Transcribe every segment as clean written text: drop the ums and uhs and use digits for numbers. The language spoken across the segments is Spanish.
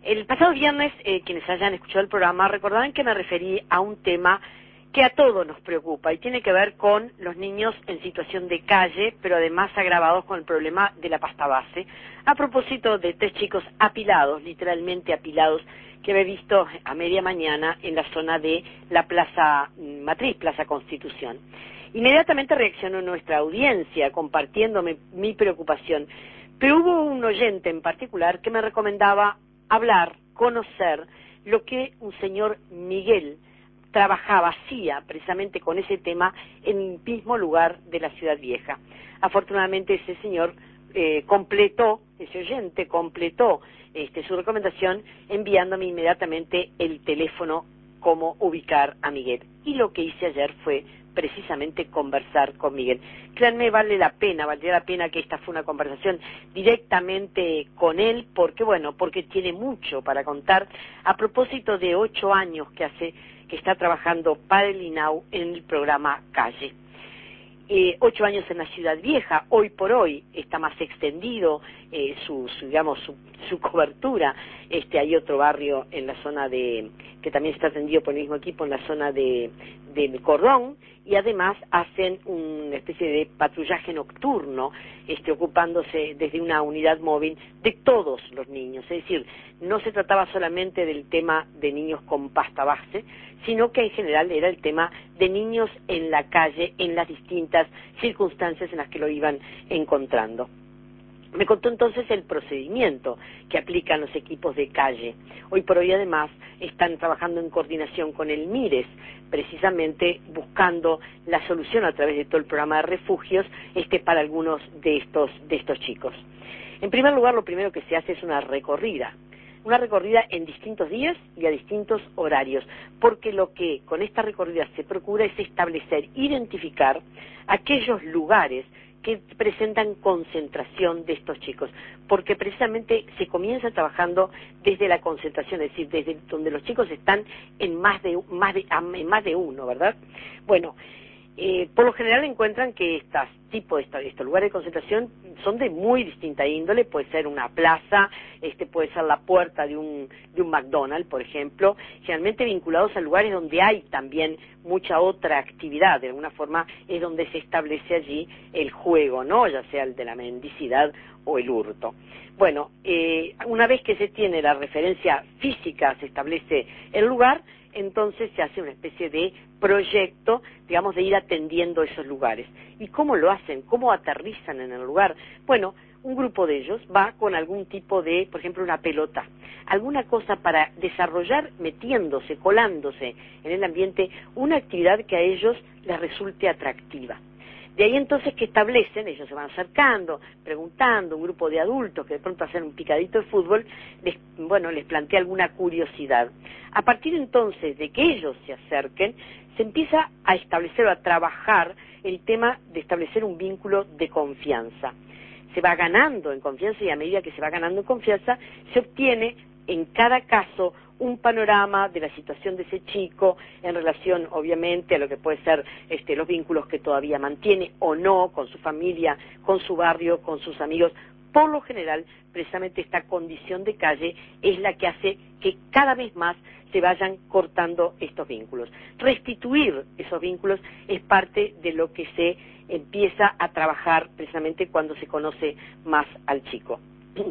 El pasado viernes, quienes hayan escuchado el programa recordarán que me referí a un tema que a todos nos preocupa y tiene que ver con los niños en situación de calle, pero además agravados con el problema de la pasta base, a propósito de 3 chicos apilados, literalmente apilados, que me he visto a media mañana en la zona de la Plaza Matriz, Plaza Constitución. Inmediatamente reaccionó nuestra audiencia compartiéndome mi preocupación, pero hubo un oyente en particular que me recomendaba hablar, conocer lo que un señor Miguel trabajaba, hacía precisamente con ese tema en el mismo lugar de la Ciudad Vieja. Afortunadamente ese señor ese oyente completó su recomendación enviándome inmediatamente el teléfono cómo ubicar a Miguel. Y lo que hice ayer fue precisamente conversar con Miguel. Créanme, valdría la pena que esta fue una conversación directamente con él, porque tiene mucho para contar a propósito de 8 años que está trabajando para el INAU en el programa Calle. 8 años en la Ciudad Vieja, hoy por hoy está más extendido su cobertura. Hay otro barrio en la zona que también está atendido por el mismo equipo en la zona del Cordón, y además hacen una especie de patrullaje nocturno, ocupándose desde una unidad móvil de todos los niños. Es decir, no se trataba solamente del tema de niños con pasta base, sino que en general era el tema de niños en la calle, en las distintas circunstancias en las que lo iban encontrando. Me contó entonces el procedimiento que aplican los equipos de calle. Hoy por hoy además están trabajando en coordinación con el MIRES, precisamente buscando la solución a través de todo el programa de refugios para algunos de estos chicos. En primer lugar, lo primero que se hace es una recorrida en distintos días y a distintos horarios, porque lo que con esta recorrida se procura es identificar aquellos lugares que presentan concentración de estos chicos, porque precisamente se comienza trabajando desde la concentración, es decir, desde donde los chicos están en más de uno, ¿verdad? Bueno, por lo general encuentran que estos lugares de concentración son de muy distinta índole. Puede ser una plaza, puede ser la puerta de un McDonald's, por ejemplo, generalmente vinculados a lugares donde hay también mucha otra actividad. De alguna forma es donde se establece allí el juego, ¿no? Ya sea el de la mendicidad o el hurto. Bueno, una vez que se tiene la referencia física, se establece el lugar, entonces se hace una especie de proyecto, digamos, de ir atendiendo esos lugares. ¿Y cómo lo hacen? ¿Cómo aterrizan en el lugar? Bueno, un grupo de ellos va con algún tipo de, por ejemplo, una pelota, alguna cosa para desarrollar, metiéndose, colándose en el ambiente, una actividad que a ellos les resulte atractiva. De ahí entonces que establecen, ellos se van acercando, preguntando, un grupo de adultos que de pronto hacen un picadito de fútbol, les plantea alguna curiosidad. A partir entonces de que ellos se acerquen, se empieza a establecer o a trabajar el tema de establecer un vínculo de confianza. Se va ganando en confianza y a medida que se va ganando en confianza, se obtiene en cada caso un panorama de la situación de ese chico en relación, obviamente, a lo que puede ser los vínculos que todavía mantiene o no con su familia, con su barrio, con sus amigos. Por lo general, precisamente esta condición de calle es la que hace que cada vez más se vayan cortando estos vínculos. Restituir esos vínculos es parte de lo que se empieza a trabajar precisamente cuando se conoce más al chico.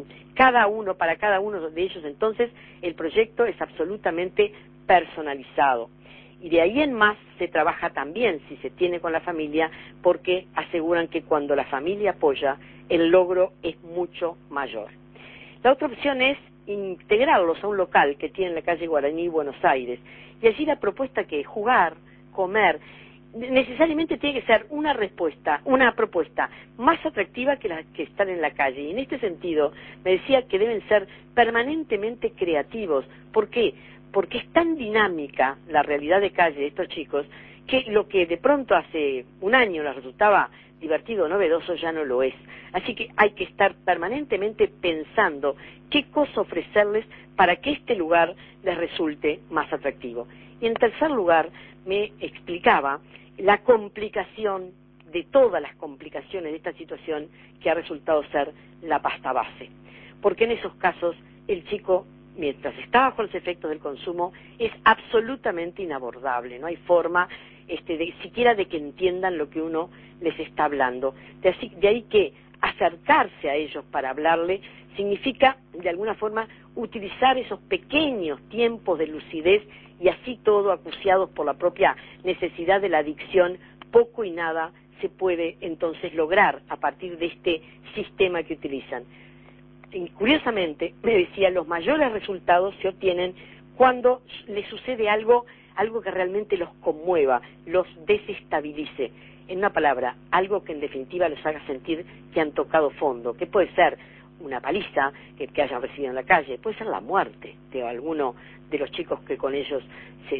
Para cada uno de ellos entonces el proyecto es absolutamente personalizado, y de ahí en más se trabaja también, si se tiene con la familia, porque aseguran que cuando la familia apoya el logro es mucho mayor. La otra opción es integrarlos a un local que tiene en la calle Guaraní, Buenos Aires, y allí la propuesta que es jugar, comer, necesariamente tiene que ser una propuesta más atractiva que las que están en la calle. Y en este sentido me decía que deben ser permanentemente creativos. ¿Por qué? Porque es tan dinámica la realidad de calle de estos chicos que lo que de pronto hace un año les resultaba divertido o novedoso ya no lo es. Así que hay que estar permanentemente pensando qué cosa ofrecerles para que este lugar les resulte más atractivo. Y en tercer lugar, me explicaba la complicación de todas las complicaciones de esta situación que ha resultado ser la pasta base. Porque en esos casos el chico mientras está bajo los efectos del consumo, es absolutamente inabordable. No hay forma siquiera de que entiendan lo que uno les está hablando. De ahí que acercarse a ellos para hablarle significa, de alguna forma, utilizar esos pequeños tiempos de lucidez y así todo, acuciados por la propia necesidad de la adicción, poco y nada se puede entonces lograr a partir de este sistema que utilizan. Y curiosamente, me decía, los mayores resultados se obtienen cuando les sucede algo que realmente los conmueva, los desestabilice. En una palabra, algo que en definitiva los haga sentir que han tocado fondo, que puede ser una paliza que hayan recibido en la calle, puede ser la muerte de alguno de los chicos que con ellos se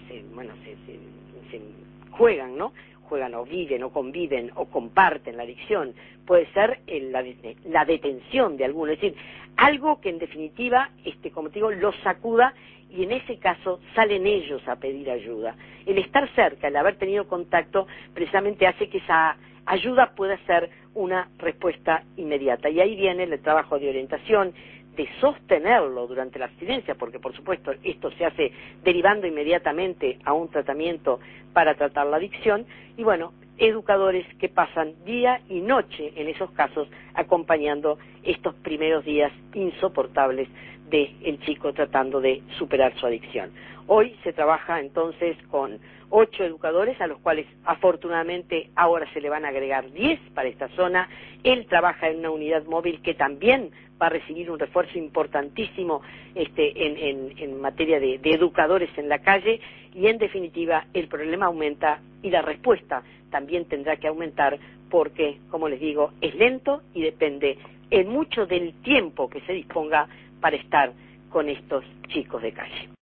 juegan, ¿no? Juegan o viven o conviven o comparten la adicción, puede ser la detención de alguno, es decir, algo que en definitiva, como te digo, los sacuda y en ese caso salen ellos a pedir ayuda. El estar cerca, el haber tenido contacto, precisamente hace que esa ayuda pueda ser una respuesta inmediata. Y ahí viene el trabajo de orientación, de sostenerlo durante la abstinencia, porque por supuesto esto se hace derivando inmediatamente a un tratamiento para tratar la adicción, y bueno, educadores que pasan día y noche en esos casos acompañando estos primeros días insoportables del chico tratando de superar su adicción. Hoy se trabaja entonces con 8 educadores, a los cuales afortunadamente ahora se le van a agregar 10 para esta zona. Él trabaja en una unidad móvil que también va a recibir un refuerzo importantísimo en materia de educadores en la calle, y en definitiva el problema aumenta y la respuesta también tendrá que aumentar porque, como les digo, es lento y depende en mucho del tiempo que se disponga para estar con estos chicos de calle.